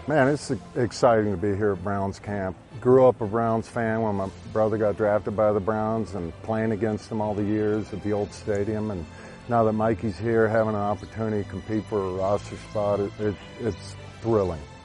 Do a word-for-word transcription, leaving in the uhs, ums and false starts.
Man, it's exciting to be here at Browns camp. Grew up a Browns fan when my brother got drafted by the Browns and playing against them all the years at the old stadium. And now that Mikey's here, having an opportunity to compete for a roster spot, it, it, it's thrilling.